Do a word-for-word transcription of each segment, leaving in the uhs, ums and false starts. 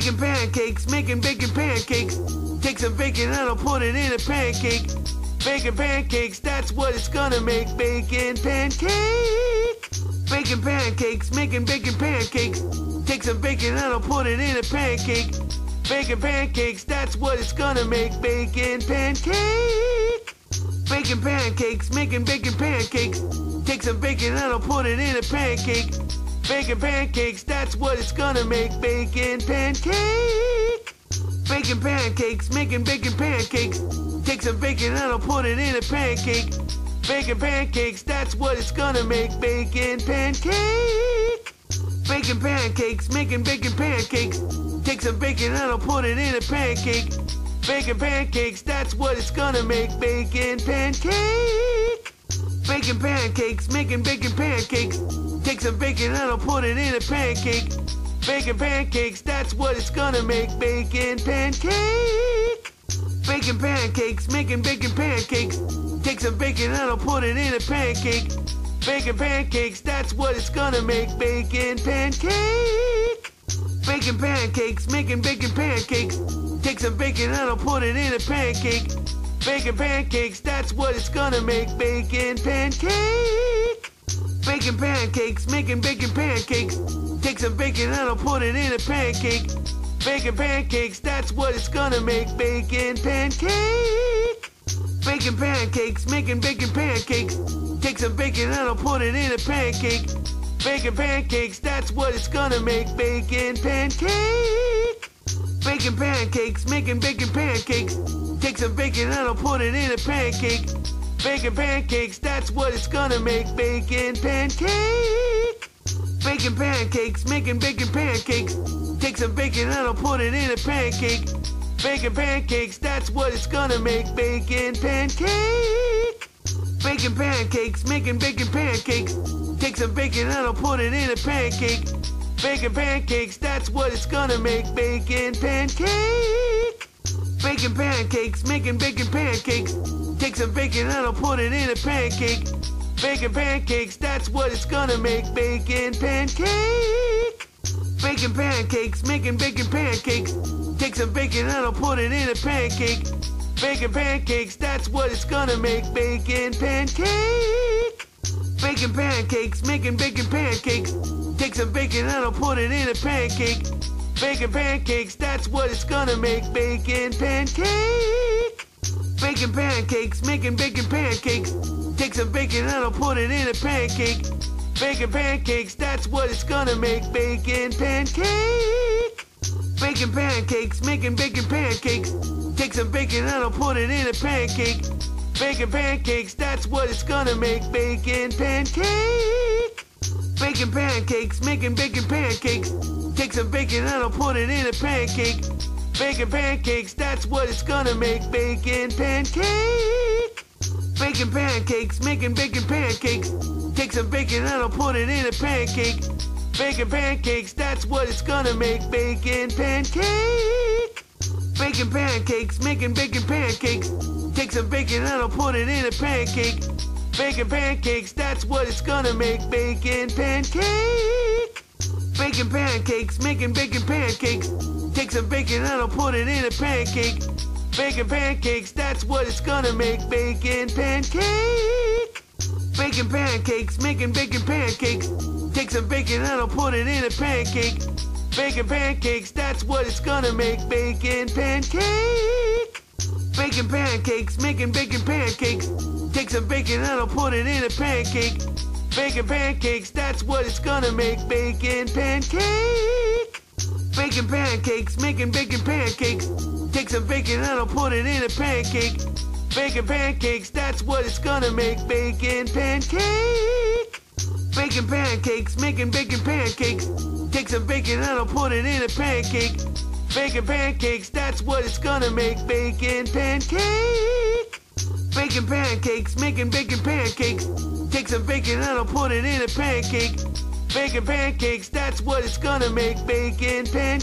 Baking pancakes, making bacon pancakes. Take some bacon and I'll put it in a pancake. Bacon pancakes, that's what it's gonna make. Bacon pancake. Bacon pancakes, making bacon pancakes. Take some bacon and I'll put it in a pancake. Bacon pancakes, that's what it's gonna make. Bacon pancake. Bacon pancakes, making bacon pancakes. Take some bacon and I'll put it in a pancake. Bacon pancakes, that's what it's gonna make. Bacon pancake. Bacon pancakes, making bacon pancakes. Take some bacon and I'll put it in a pancake. Bacon pancakes, that's what it's gonna make. Bacon pancake. Bacon pancakes, making bacon pancakes. Take some bacon and I'll put it in a pancake. Bacon pancakes, that's what it's gonna make. Bacon pancake. Bacon pancakes, making bacon pancakes. Take some bacon and I'll put it in a pancake. Bacon pancakes, that's what it's gonna make. Bacon pancake. Bacon pancakes, making bacon pancakes. Take some bacon and I'll put it in a pancake. Bacon pancakes, that's what it's gonna make. Bacon pancake. Bacon pancakes, making bacon pancakes. Take some bacon and I'll put it in a pancake. Bacon pancakes, that's what it's gonna make. Bacon pancake. Bacon pancakes, making bacon pancakes. Take some bacon and I'll put it in a pancake. Bacon pancakes, that's what it's gonna make. Bacon pancake. Bacon pancakes, making bacon pancakes. Take some bacon and I'll put it in a pancake. Bacon pancakes, that's what it's gonna make. Bacon pancake. Bacon pancakes, making bacon pancakes. Take some bacon and I'll put it in a pancake. Bacon pancakes, that's what it's gonna make. Bacon pancake. Bacon pancakes, making bacon pancakes. Take some bacon and I'll put it in a pancake. Bacon pancakes, that's what it's gonna make. Bacon pancake. Bacon pancakes, making bacon pancakes. Take some bacon and I'll put it in a pancake. Bacon pancakes, that's what it's gonna make. Bacon pancake. Bacon pancakes, making bacon pancakes. Take some bacon and I'll put it in a pancake. Bacon pancakes, that's what it's gonna make. Bacon pancake. Bacon pancakes, making bacon pancakes. Take some bacon and I'll put it in a pancake. Bacon pancakes, that's what it's gonna make. Bacon pancake. Bacon pancakes, making bacon pancakes. Take some bacon and I'll put it in a pancake. Bacon pancakes, that's what it's gonna make. Bacon pancake. Bacon pancakes, making bacon pancakes. Take some bacon and I'll put it in a pancake. Bacon pancakes, that's what it's gonna make. Bacon pancake. Bacon pancakes, making bacon pancakes. Take some bacon and I'll put it in a pancake. Bacon pancakes, that's what it's gonna make. Bacon pancake. Bacon pancakes, making bacon pancakes. Take some bacon and I'll put it in a pancake. Bacon pancakes, that's what it's gonna make. Bacon pancake. Bacon pancakes, making bacon pancakes. Take some bacon and I'll put it in a pancake. Bacon pancakes, that's what it's gonna make. Bacon pancake. Bacon pancakes, making bacon pancakes. Take some bacon and I'll put it in a pancake. Bacon pancakes, that's what it's gonna make. Bacon pancake. Bacon pancakes, making bacon pancakes. Take some bacon and I'll put it in a pancake. Bacon pancakes, that's what it's gonna make. Bacon pancake. Bacon pancakes, making bacon pancakes. Take some bacon and I'll put it in a pancake. Bacon pancakes, that's what it's gonna make. Bacon pancake. Bacon pancakes, making bacon pancakes. Take some bacon and I'll put it in a pancake. Bacon pancakes, that's what it's gonna make. Bacon pancake. Bacon pancakes, making bacon pancakes. Take some bacon and I'll put it in a pancake. Bacon pancakes, that's what it's gonna make. Bacon pancake. Bacon pancakes, making bacon pancakes. Take some bacon and I'll put it in a pancake. Bacon pancakes, that's what it's gonna make. Bacon pancake. Bacon pancakes, making bacon pancakes. Take some bacon and I'll put it in a pancake. Bacon pancakes, that's what it's gonna make. Bacon pancake. Bacon pancakes, making bacon pancakes. Take some bacon and I'll put it in a pancake. Bacon pancakes, that's what it's gonna make. Bacon pancake. Bacon pancakes, making bacon pancakes. Take some bacon and I'll put it in a pancake. Bacon pancakes, that's what it's gonna make. Bacon pancake.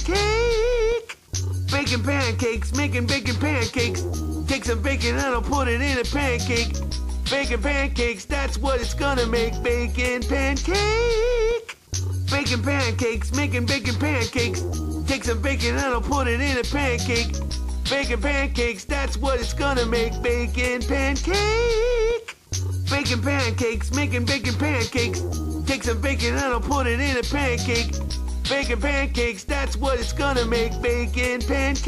Bacon pancakes, making bacon pancakes. Take some bacon and I'll put it in a pancake. Bacon pancakes, that's what it's gonna make. Bacon pancake. Bacon pancakes, making bacon pancakes. Take Take some bacon and I'll put it in a pancake. Bacon pancakes, that's what it's gonna make. Bacon pancake. Bacon pancakes, making bacon pancakes. Take some bacon and I'll put it in a pancake. Bacon pancakes, that's what it's gonna make. Bacon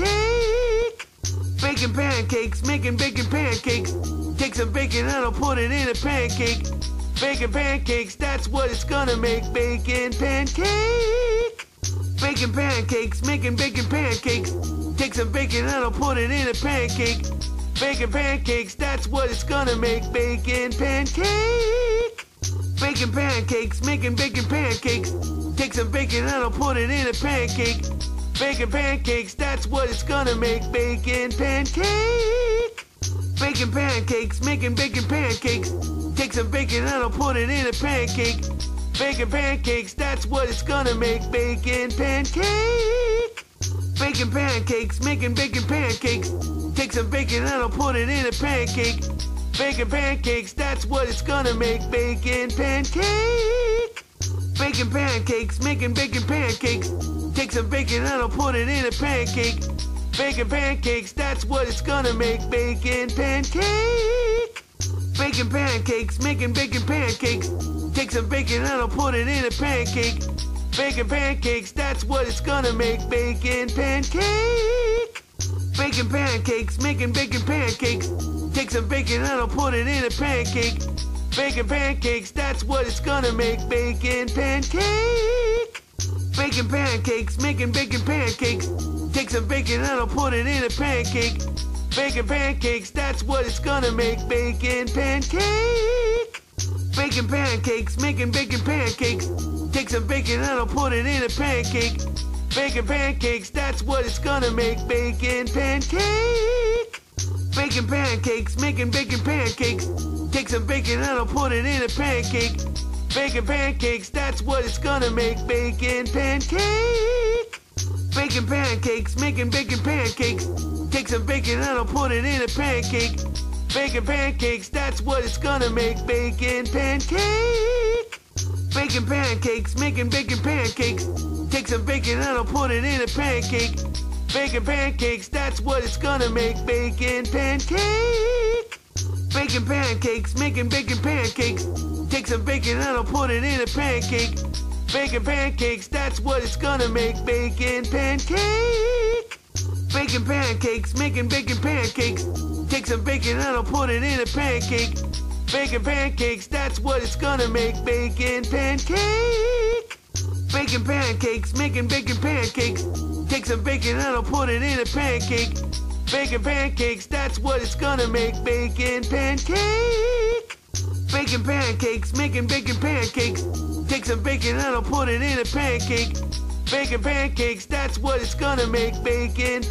pancake. Bacon pancakes, making bacon pancakes. Take some bacon and I'll put it in a pancake. Bacon pancakes, that's what it's gonna make. Bacon pancake. Bacon pancakes, making bacon pancakes. Take some bacon and I'll put it in a pancake. Bacon pancakes, that's what it's gonna make. Bacon pancake. Bacon pancakes, making bacon pancakes. Take some bacon and I'll put it in a pancake. Bacon pancakes, that's what it's gonna make. Bacon pancake. Bacon pancakes, making bacon pancakes. Take some bacon and I'll put it in a pancake. Bacon pancakes, that's what it's gonna make. Bacon pancake. Bacon pancakes, making bacon pancakes. Take some bacon and I'll put it in a pancake. Bacon pancakes, that's what it's gonna make. Bacon pancake. Bacon pancakes, making bacon pancakes. Take some bacon and I'll put it in a pancake. Bacon pancakes, that's what it's gonna make. Bacon pancake. Bacon pancakes, making bacon pancakes. Take some bacon and I'll put it in a pancake. Bacon pancakes, that's what it's gonna make. Bacon pancake. Bacon pancakes, making bacon pancakes. Take some bacon and I'll put it in a pancake. Bacon pancakes, that's what it's gonna make. Bacon pancake. Bacon pancakes, making bacon pancakes. Take some bacon and I'll put it in a pancake. Bacon pancakes, that's what it's gonna make. Bacon pancake. Bacon pancakes, making bacon pancakes. Take some bacon and I'll put it in a pancake. Bacon pancakes, that's what it's gonna make. Bacon pancake. Bacon pancakes, making bacon pancakes. Take some bacon and I'll put it in a pancake. Bacon pancakes, that's what it's gonna make. Bacon pancake. Bacon pancakes, making bacon pancakes. Take some bacon and I'll put it in a pancake. Bacon pancakes, that's what it's gonna make. Bacon pancake. Bacon pancakes, making bacon pancakes. Take some bacon and I'll put it in a pancake. Bacon pancakes, that's what it's gonna make. Bacon pancake. Bacon pancakes, making bacon pancakes. Take some bacon and I'll put it in a pancake. Bacon pancakes, that's what it's gonna make. Bacon pancake. Bacon pancakes, making bacon pancakes. Take some bacon and I'll put it in a pancake. Bacon pancakes, that's what it's gonna make. Bacon pancake. Bacon pancakes, making bacon pancakes. Take some bacon and I'll put it in a pancake. Bacon pancakes, that's what it's gonna make. Bacon pancake. Bacon pancakes, making bacon pancakes. Take some bacon and I'll put it in a pancake. Bacon pancakes, that's what it's gonna make. Bacon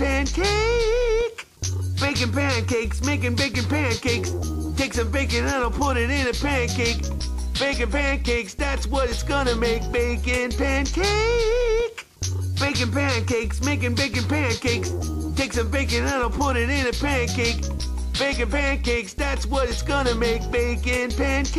pancake. Bacon pancakes, making bacon pancakes. Take some bacon and I'll put it in a pancake. Bacon pancakes, that's what it's gonna make. Bacon pancake. Bacon pancakes, making bacon pancakes. Take some bacon and I'll put it in a pancake. Bacon pancakes, that's what it's gonna make. Bacon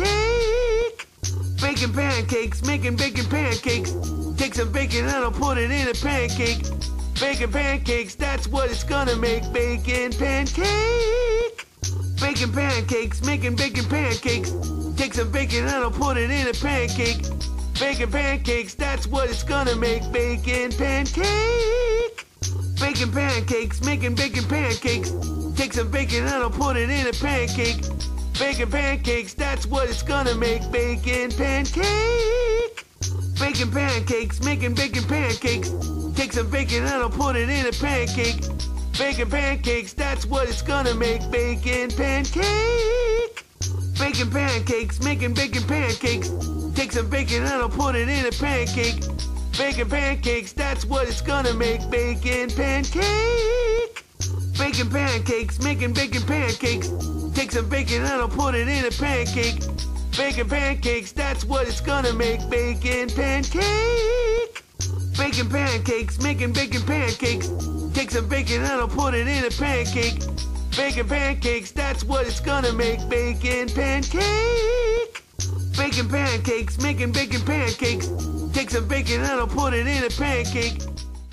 pancake. Bacon pancakes, making bacon pancakes. Take some bacon and I'll put it in a pancake. Bacon pancakes, that's what it's gonna make. Bacon pancake. Bacon pancakes, making bacon pancakes. Take some bacon and I'll put it in a pancake. Bacon pancakes, that's what it's gonna make. Bacon pancake. Bacon pancakes, making bacon pancakes. Take some bacon and I'll put it in a pancake. Bacon pancakes, that's what it's gonna make. Bacon pancake. Bacon pancakes, making bacon pancakes. Take some bacon and I'll put it in a pancake. Bacon pancakes, that's what it's gonna make. Bacon pancake. Bacon pancakes, making bacon pancakes. Take some bacon and I'll put it in a pancake. Bacon pancakes, that's what it's gonna make. Bacon pancake. Bacon pancakes, making bacon pancakes. Take some bacon and I'll put it in a pancake. Bacon pancakes, that's what it's gonna make. Bacon pancake. Bacon pancakes, making bacon pancakes. Take some bacon and I'll put it in a pancake. Bacon pancakes, that's what it's gonna make. Bacon pancake. Bacon pancakes, making bacon pancakes. Take some bacon and I'll put it in a pancake.